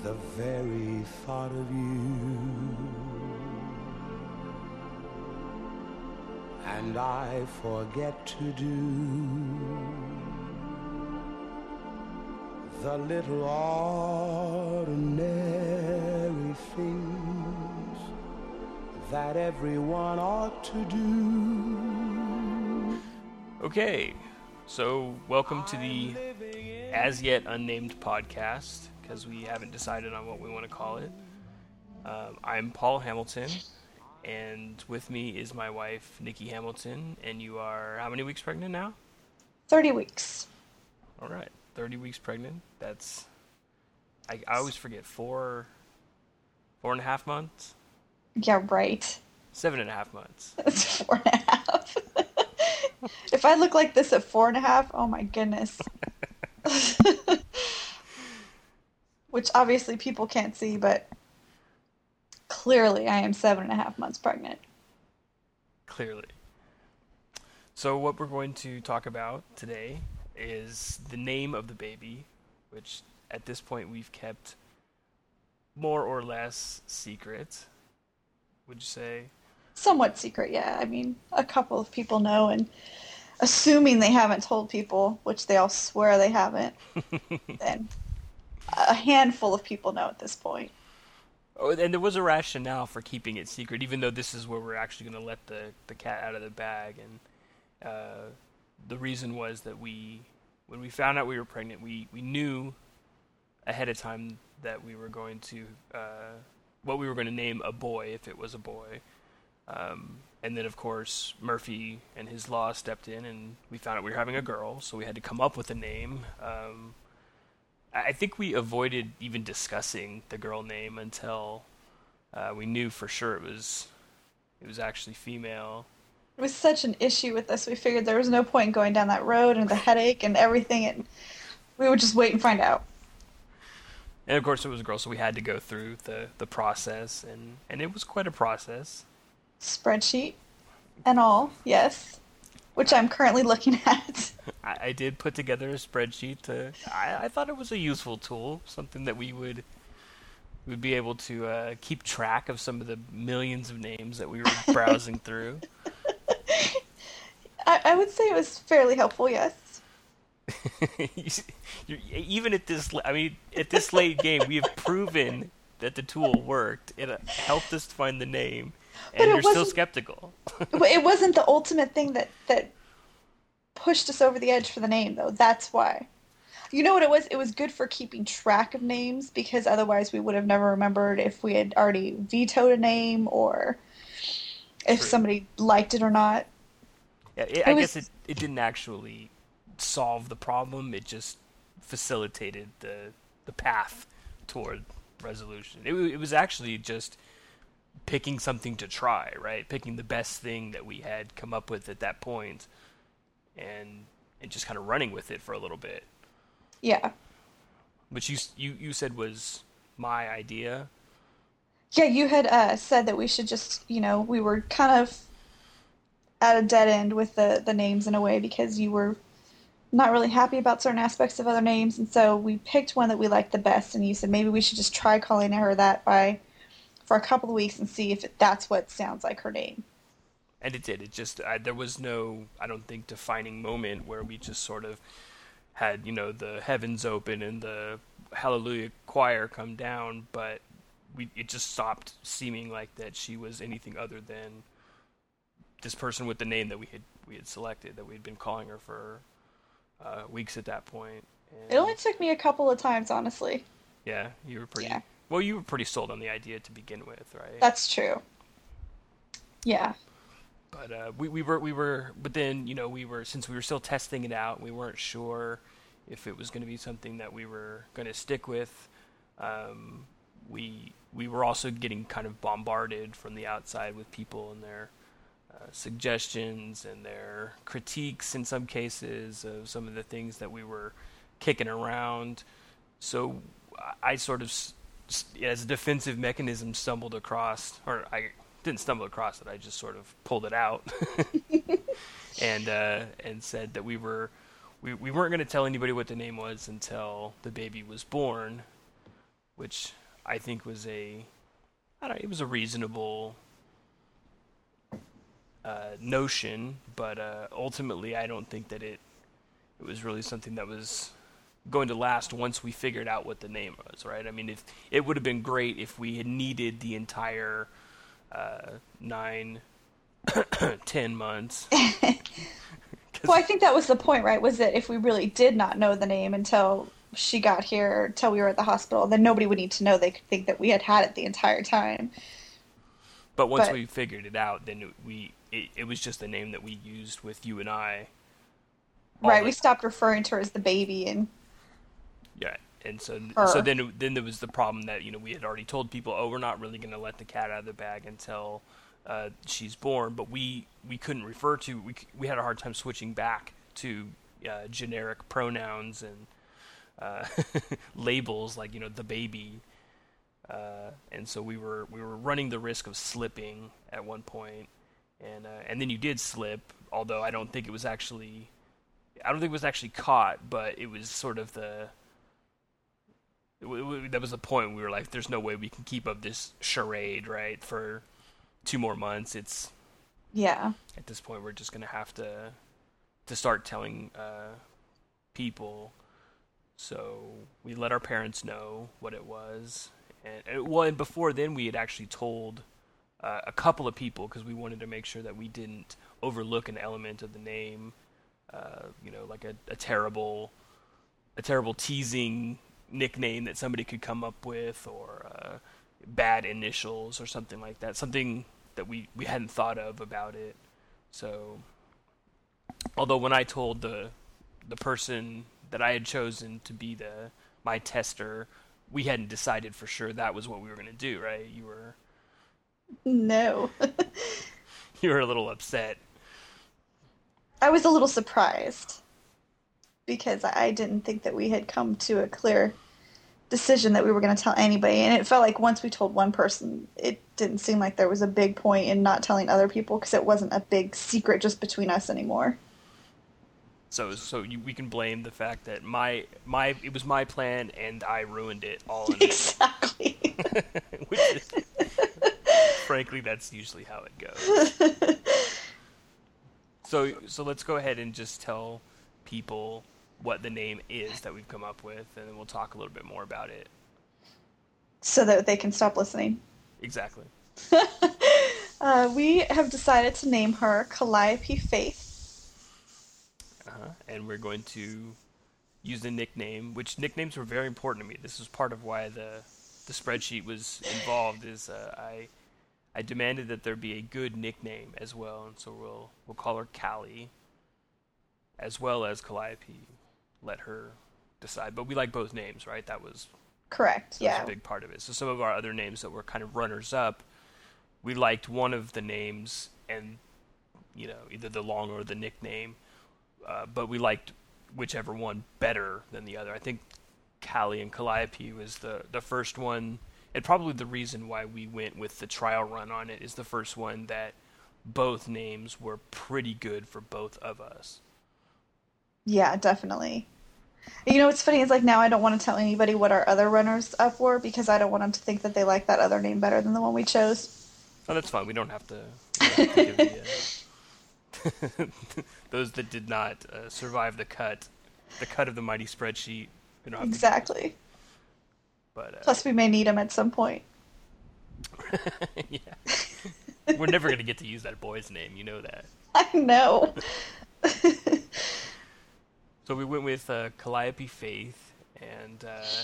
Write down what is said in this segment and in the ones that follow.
the very thought of you. And I forget to do the little ordinary things that everyone ought to do. Okay, so welcome to the as yet unnamed podcast, because we haven't decided on what we want to call it. I'm Paul Hamilton, and with me is my wife, Nikki Hamilton, and you are how many weeks pregnant now? 30 weeks. All right, 30 weeks pregnant. That's, I always forget, 4.5 months? Yeah, right. 7.5 months. It's 4.5. If I look like this at 4.5, oh my goodness. Which obviously people can't see, but clearly I am 7.5 months pregnant. Clearly. So what we're going to talk about today is the name of the baby, which at this point we've kept more or less secret. Would you say? Somewhat secret, yeah. I mean, a couple of people know, and assuming they haven't told people, which they all swear they haven't, then a handful of people know at this point. Oh, and there was a rationale for keeping it secret, even though this is where we're actually going to let the cat out of the bag. And the reason was that when we found out we were pregnant, we knew ahead of time that we were going to, what we were going to name a boy if it was a boy. And then, of course, Murphy and his law stepped in, and we found out we were having a girl, so we had to come up with a name. I think we avoided even discussing the girl name until we knew for sure it was actually female. It was such an issue with this, we figured there was no point in going down that road and the headache and everything, and we would just wait and find out. And of course it was a girl, so we had to go through the process, and it was quite a process. Spreadsheet and all, yes, which I'm currently looking at. I did put together a spreadsheet. I thought it was a useful tool, something that we'd be able to keep track of some of the millions of names that we were browsing through. I would say it was fairly helpful, yes. Even at this late game, we have proven that the tool worked. It helped us find the name, and you're still skeptical. It wasn't the ultimate thing that pushed us over the edge for the name, though. That's why. You know what it was? It was good for keeping track of names, because otherwise we would have never remembered if we had already vetoed a name or if somebody liked it or not. Yeah, I guess it didn't actually solve the problem. It just facilitated the path toward resolution. It was actually just picking something to try, right? Picking the best thing that we had come up with at that point, and just kind of running with it for a little bit. Yeah. Which you said was my idea. Yeah, you had said that we should just, we were kind of at a dead end with the names in a way, because you were not really happy about certain aspects of other names, and so we picked one that we liked the best, and you said maybe we should just try calling her that for a couple of weeks and see if that's what sounds like her name. And it did. It just there was no, I don't think, defining moment where we just sort of had, the heavens open and the Hallelujah choir come down, but it just stopped seeming like that she was anything other than this person with the name that we had selected, that we had been calling her for weeks at that point. And it only took me a couple of times, honestly. Yeah, you were pretty. Yeah. Well, you were pretty sold on the idea to begin with, right? That's true. Yeah. But we were, but then since we were still testing it out, we weren't sure if it was going to be something that we were going to stick with. We were also getting kind of bombarded from the outside with people and their suggestions and their critiques in some cases of some of the things that we were kicking around. So I sort of, as a defensive mechanism, stumbled across, or I didn't stumble across it, I just sort of pulled it out and said that we weren't going to tell anybody what the name was until the baby was born, which I think was it was a reasonable notion, but ultimately I don't think that it was really something that was going to last once we figured out what the name was, right? I mean, if it would have been great if we had needed the entire 9, 10 months. Well, I think that was the point, right? Was that if we really did not know the name until she got here, until we were at the hospital, then nobody would need to know. They could think that we had had it the entire time. But once But we figured it out, then it was just the name that we used with you and I. All right, the we stopped referring to her as the baby and Yeah, and so her. then there was the problem that we had already told people, oh, we're not really going to let the cat out of the bag until she's born, but we couldn't refer to we had a hard time switching back to generic pronouns and labels like the baby, and so we were running the risk of slipping at one point, and then you did slip, although I don't think it was actually caught, but it was sort of that was the point. We were like, there's no way we can keep up this charade, right, for 2 more months. It's Yeah. At this point we're just going to have to start telling people. So we let our parents know what it was, and before then we had actually told a couple of people because we wanted to make sure that we didn't overlook an element of the name, like a terrible teasing nickname that somebody could come up with, or bad initials or something like that, something that we hadn't thought of about it. So although when I told the person that I had chosen to be my tester, we hadn't decided for sure that was what we were going to do, right? No. You were a little upset. I was a little surprised because I didn't think that we had come to a clear decision that we were going to tell anybody. And it felt like once we told one person, it didn't seem like there was a big point in not telling other people because it wasn't a big secret just between us anymore. So we can blame the fact that it was my plan and I ruined it all. Exactly. Which is, frankly, that's usually how it goes. So let's go ahead and just tell people what the name is that we've come up with, and then we'll talk a little bit more about it. So that they can stop listening. Exactly. We have decided to name her Calliope Faith. And we're going to use the nickname, which nicknames were very important to me. This was part of why the spreadsheet was involved. Is I demanded that there be a good nickname as well, and so we'll call her Callie, as well as Calliope. Let her decide, but we like both names, right? That was Correct. Yeah. a big part of it. So some of our other names that were kind of runners up, we liked one of the names, and either the long or the nickname. But we liked whichever one better than the other. I think Callie and Calliope was the first one, and probably the reason why we went with the trial run on it is the first one that both names were pretty good for both of us. Yeah, definitely. What's funny is like now I don't want to tell anybody what our other runners up were because I don't want them to think that they like that other name better than the one we chose. Oh, that's fine. We don't have to give the, those that did not survive the cut of the mighty spreadsheet. We don't have Exactly. But plus we may need them at some point. Yeah. We're never going to get to use that boy's name, you know that. I know. So we went with Calliope Faith, and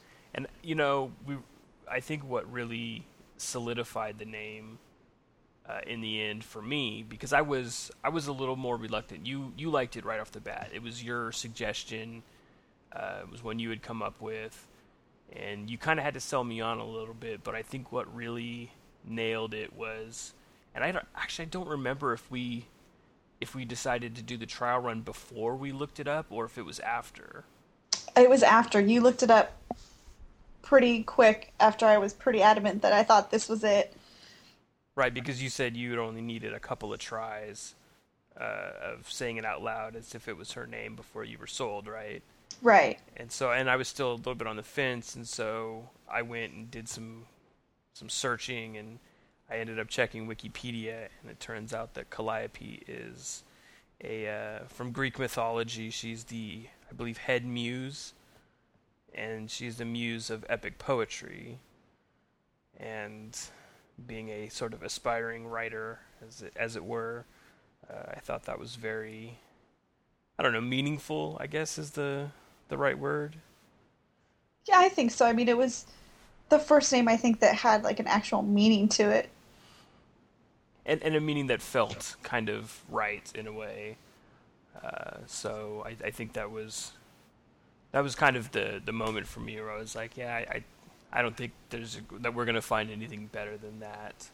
I think what really solidified the name in the end for me, because I was a little more reluctant. You liked it right off the bat. It was your suggestion. It was one you had come up with, and you kind of had to sell me on a little bit. But I think what really nailed it was, and I don't remember if we decided to do the trial run before we looked it up or if it was after. It was after. You looked it up pretty quick after I was pretty adamant that I thought this was it. Right, because you said you only needed a couple of tries of saying it out loud as if it was her name before you were sold, right? Right. And I was still a little bit on the fence, and so I went and did some searching, and I ended up checking Wikipedia, and it turns out that Calliope is from Greek mythology. She's the, I believe, head muse, and she's the muse of epic poetry, and being a sort of aspiring writer, as it were, I thought that was very, I don't know, meaningful, I guess is the right word. Yeah, I think so. I mean, it was the first name I think that had like an actual meaning to it. And a meaning that felt kind of right in a way. So I think that was kind of the moment for me where I was like, yeah, I don't think that we're gonna find anything better than that.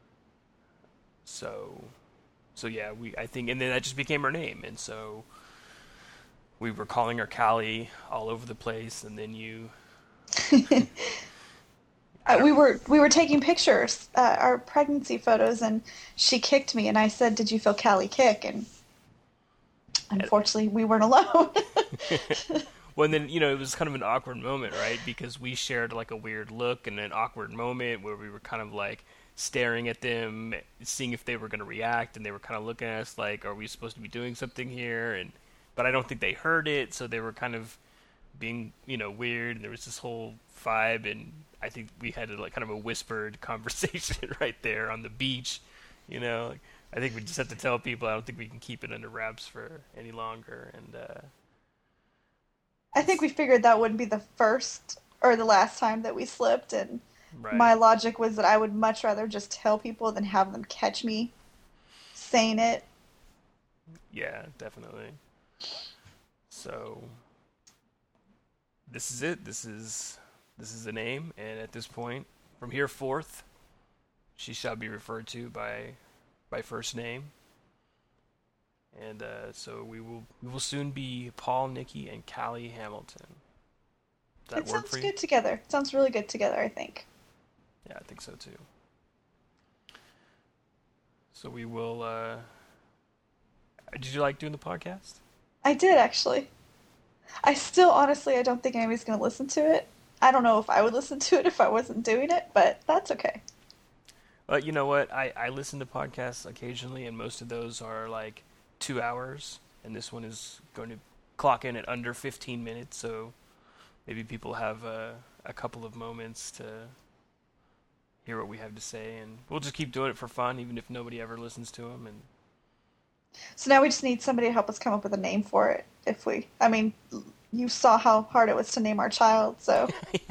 So yeah, I think, and then that just became her name, and so we were calling her Callie all over the place, and then you. We were taking pictures, our pregnancy photos, and she kicked me, and I said, "Did you feel Callie kick?" And unfortunately, we weren't alone. Well, and then, it was kind of an awkward moment, right? Because we shared like a weird look and an awkward moment where we were kind of like staring at them, seeing if they were going to react, and they were kind of looking at us like, "Are we supposed to be doing something here?" But I don't think they heard it, so they were kind of being, weird, and there was this whole vibe, and I think we had like kind of a whispered conversation right there on the beach, I think we just have to tell people. I don't think we can keep it under wraps for any longer, and I think we figured that wouldn't be the first or the last time that we slipped, and right. my logic was that I would much rather just tell people than have them catch me saying it. Yeah, definitely. So this is it. This is the name, and at this point, from here forth, she shall be referred to by first name. And so we will soon be Paul, Nikki, and Callie Hamilton. Does that It work for sounds you? good together. It sounds really good together, I think. Yeah, I think so too. So we will. Did you like doing the podcast? I did actually. I still, honestly, I don't think anybody's going to listen to it. I don't know if I would listen to it if I wasn't doing it, but that's okay. But you know what? I listen to podcasts occasionally, and most of those are like 2 hours, and this one is going to clock in at under 15 minutes, so maybe people have a couple of moments to hear what we have to say, and we'll just keep doing it for fun, even if nobody ever listens to them. And So now we just need somebody to help us come up with a name for it. I mean, you saw how hard it was to name our child, so.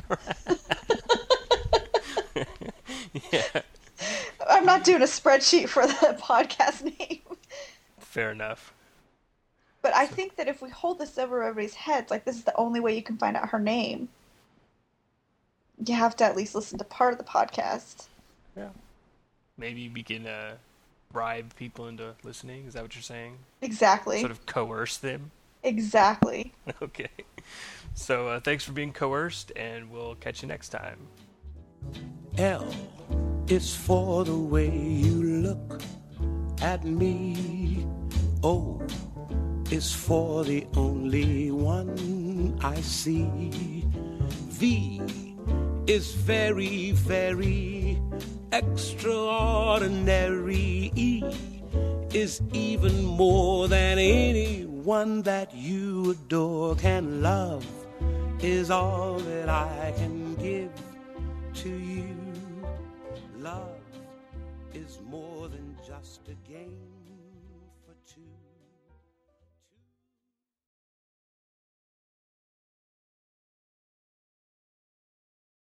Yeah. I'm not doing a spreadsheet for the podcast name. Fair enough. But I think that if we hold this over everybody's heads, like this is the only way you can find out her name, you have to at least listen to part of the podcast. Yeah. Maybe we can bribe people into listening. Is that what you're saying? Exactly. Sort of coerce them? Exactly. Okay. So thanks for being coerced, and we'll catch you next time. L is for the way you look at me. O is for the only one I see. V is very, very extraordinary. E is even more than anyone that you adore can love, is all that I can give to you. Love is more than just a game for two.